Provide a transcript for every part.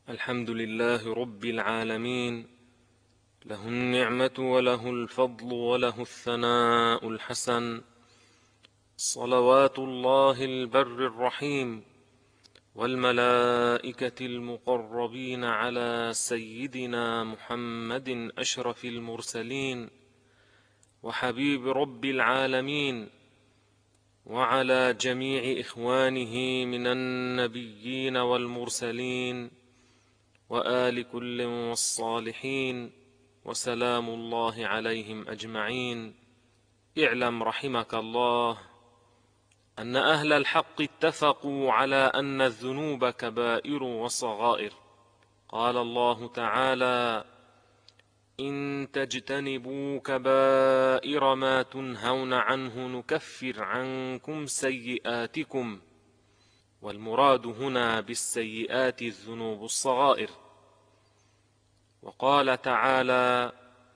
الحمد لله رب العالمين، له النعمة وله الفضل وله الثناء الحسن، صلوات الله البر الرحيم والملائكة المقربين على سيدنا محمد أشرف المرسلين وحبيب رب العالمين، وعلى جميع إخوانه من النبيين والمرسلين وآل كل والصالحين، وسلام الله عليهم أجمعين. اعلم رحمك الله أن أهل الحق اتفقوا على أن الذنوب كبائر وصغائر. قال الله تعالى: إن تجتنبوا كبائر ما تنهون عنه نكفر عنكم سيئاتكم، والمراد هنا بالسيئات الذنوب الصغائر. وقال تعالى: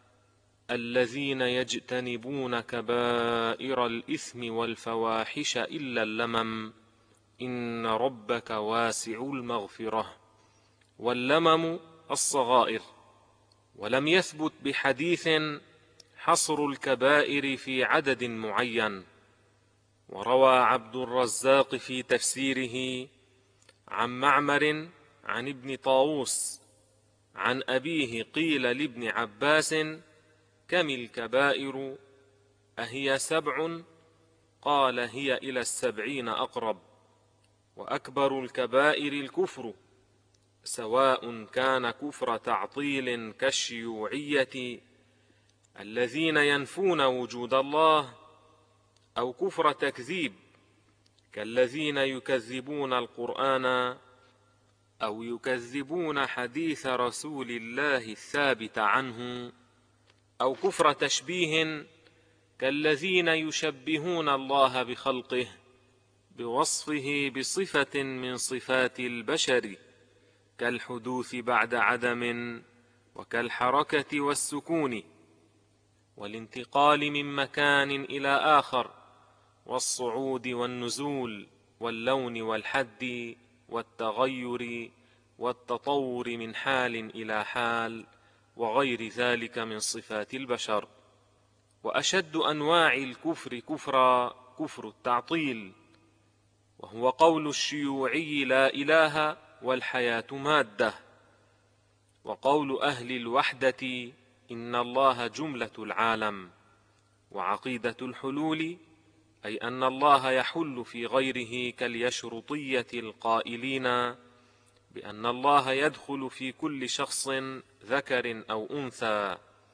الذين يجتنبون كبائر الإثم والفواحش إلا اللمم إن ربك واسع المغفرة، واللمم الصغائر. ولم يثبت بحديث حصر الكبائر في عدد معين. وروى عبد الرزاق في تفسيره عن معمر عن ابن طاووس عن أبيه قيل لابن عباس: كم الكبائر؟ أهي 7؟ قال: هي إلى 70 أقرب. وأكبر الكبائر الكفر، سواء كان كفر تعطيل كالشيوعية الذين ينفون وجود الله، أو كفر تكذيب كالذين يكذبون القرآن أو يكذبون حديث رسول الله الثابت عنه، أو كفر تشبيه كالذين يشبهون الله بخلقه بوصفه بصفة من صفات البشر، كالحدوث بعد عدم، وكالحركة والسكون، والانتقال من مكان إلى آخر، والصعود والنزول، واللون والحد، والتغير، والتطور من حال إلى حال، وغير ذلك من صفات البشر. وأشد أنواع الكفر كفرا كفر التعطيل، وهو قول الشيوعي لا إله والحياة مادة، وقول أهل الوحدة إن الله جملة العالم، وعقيدة الحلول أي أن الله يحل في غيره كاليشرطية القائلين بأن الله يدخل في كل شخص ذكر أو أنثى،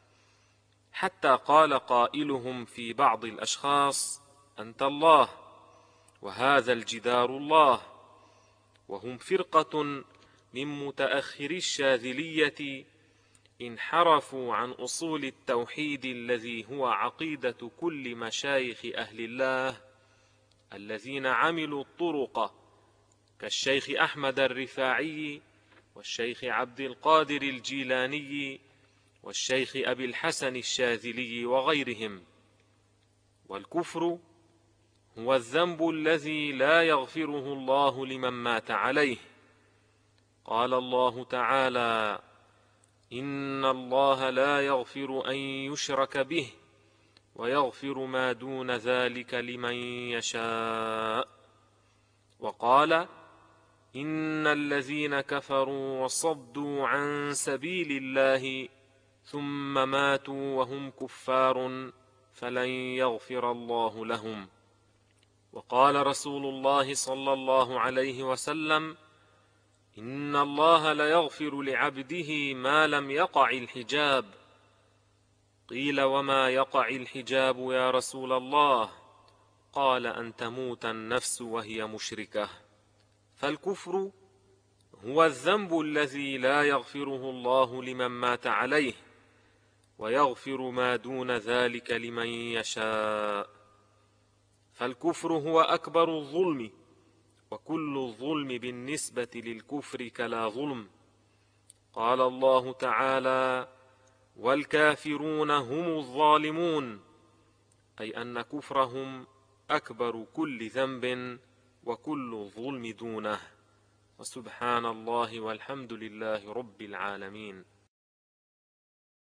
حتى قال قائلهم في بعض الأشخاص: أنت الله، وهذا الجدار الله. وهم فرقة من متأخري الشاذلية انحرفوا عن أصول التوحيد الذي هو عقيدة كل مشايخ أهل الله الذين عملوا الطرق، كالشيخ أحمد الرفاعي، والشيخ عبد القادر الجيلاني، والشيخ أبي الحسن الشاذلي وغيرهم. والكفر هو الذنب الذي لا يغفره الله لمن مات عليه. قال الله تعالى: إن الله لا يغفر أن يشرك به ويغفر ما دون ذلك لمن يشاء. وقال: إن الذين كفروا وصدوا عن سبيل الله ثم ماتوا وهم كفار فلن يغفر الله لهم. وقال رسول الله صلى الله عليه وسلم: إن الله ليغفر لعبده ما لم يقع الحجاب. قيل: وما يقع الحجاب يا رسول الله؟ قال: أن تموت النفس وهي مشركة. فالكفر هو الذنب الذي لا يغفره الله لمن مات عليه، ويغفر ما دون ذلك لمن يشاء. فالكفر هو أكبر الظلم، وكل الظلم بالنسبة للكفر كلا ظلم. قال الله تعالى: والكافرون هم الظالمون، أي أن كفرهم أكبر كل ذنب وكل الظلم دونه. وسبحان الله والحمد لله رب العالمين.